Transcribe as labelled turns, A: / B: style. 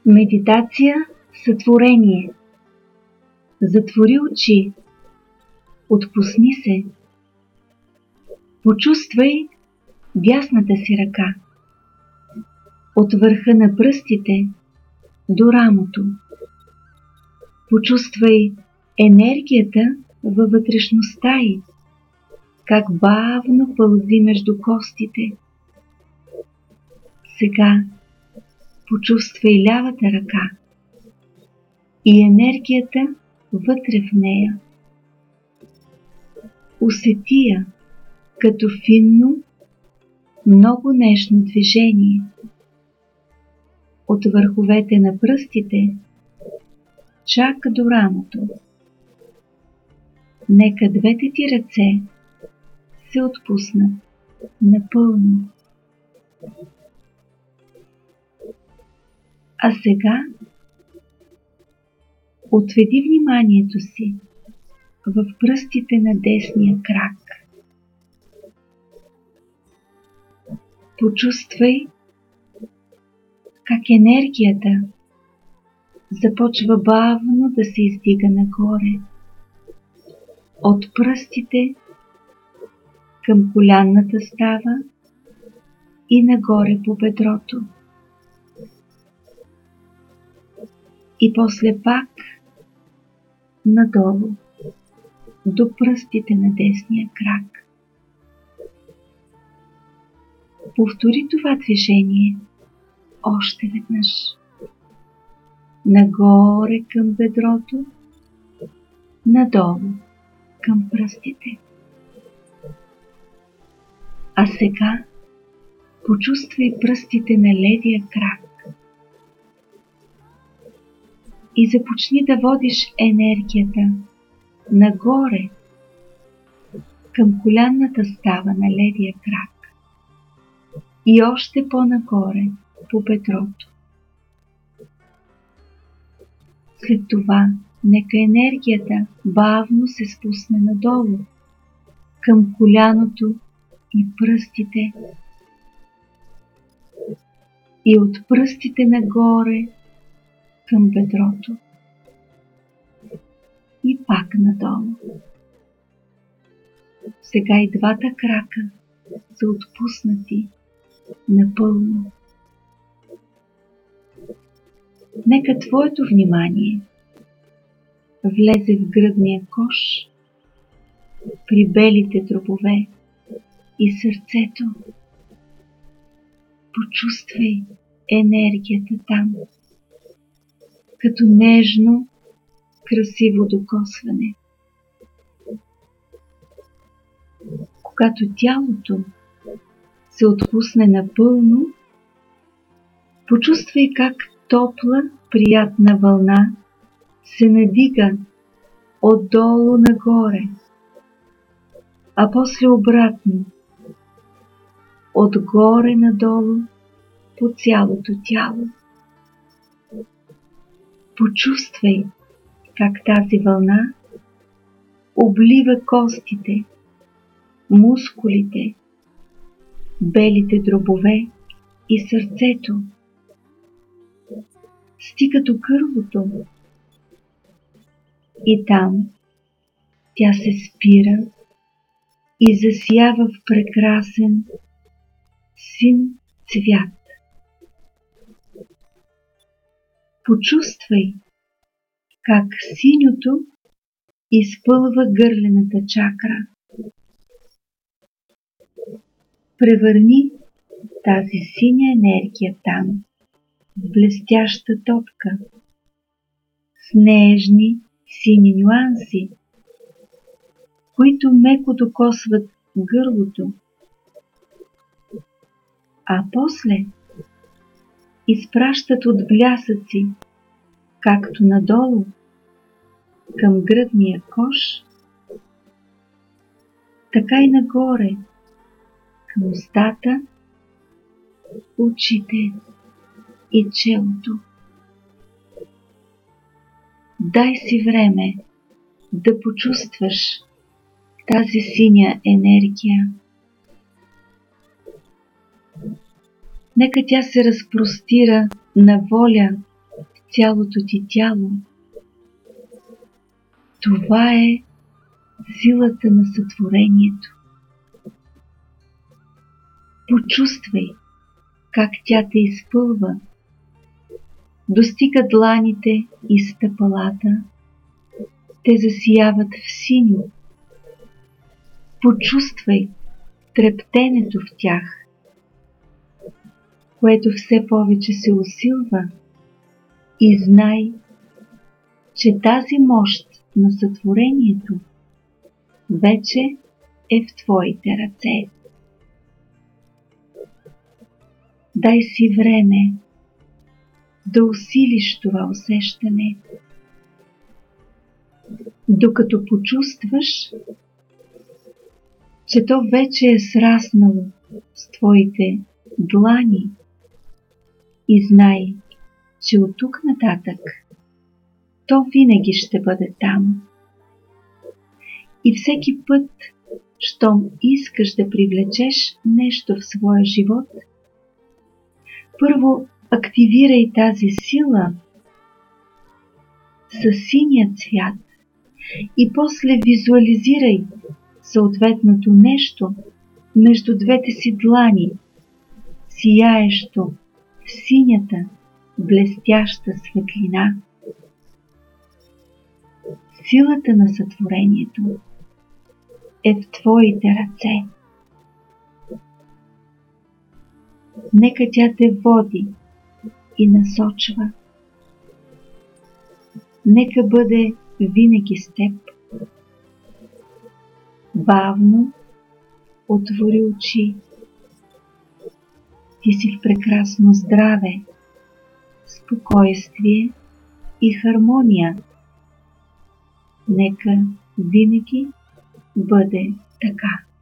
A: Медитация сътворение. Затвори очи, отпусни се, почувствай дясната си ръка, от върха на пръстите до рамото. Почувствай енергията във вътрешността й, как бавно пълзи между костите. Сега почувствай лявата ръка и енергията вътре в нея. Усети я като финно, много нежно движение. От върховете на пръстите чак до рамото. Нека двете ти ръце се отпуснат напълно. А сега отведи вниманието си в пръстите на десния крак. Почувствай как енергията започва бавно да се издига нагоре, от пръстите към колянната става и нагоре по бедрото. И после пак надолу до пръстите на десния крак. Повтори това движение още веднъж. Нагоре към бедрото, надолу към пръстите. А сега почувствай пръстите на левия крак и започни да водиш енергията нагоре към колянната става на левия крак и още по-нагоре по бедрото. След това нека енергията бавно се спусне надолу към коляното и пръстите и от пръстите нагоре към бедрото и пак надолу. Сега и двата крака са отпуснати напълно. Нека твоето внимание влезе в гръдния кош, при белите дробове и сърцето. Почувствай енергията там, като нежно, красиво докосване. Когато тялото се отпусне напълно, почувствай как топла, приятна вълна се надига отдолу нагоре, а после обратно, отгоре надолу по цялото тяло. Почувствай как тази вълна облива костите, мускулите, белите дробове и сърцето. Стига до гърлото и там тя се спира и засява в прекрасен син цвят. Почувствай как синьото изпълва гърлената чакра. Превърни тази синя енергия там в блестяща топка с нежни сини нюанси, които меко докосват гърлото, а после изпращат от блясъци както надолу към гръдния кош, така и нагоре към устата, очите и челото. Дай си време да почувстваш тази синя енергия. Нека тя се разпростира на воля цялото ти тяло. Това е силата на сътворението. Почувствай как тя те изпълва, достига дланите и стъпалата, те засияват в синьо. Почувствай трептенето в тях, което все повече се усилва, и знай, че тази мощ на сътворението вече е в твоите ръце. Дай си време да усилиш това усещане, докато почувстваш, че то вече е сраснало с твоите длани, и знай, че от тук нататък то винаги ще бъде там. И всеки път, щом искаш да привлечеш нещо в своя живот, първо активирай тази сила със синия цвят и после визуализирай съответното нещо между двете си длани, сияещо в синята, блестяща светлина. Силата на сътворението е в твоите ръце. Нека тя те води и насочва. Нека бъде винаги с теб. Бавно отвори очи. Ти си в прекрасно здраве, спокойствие и хармония. Нека винаги бъде така.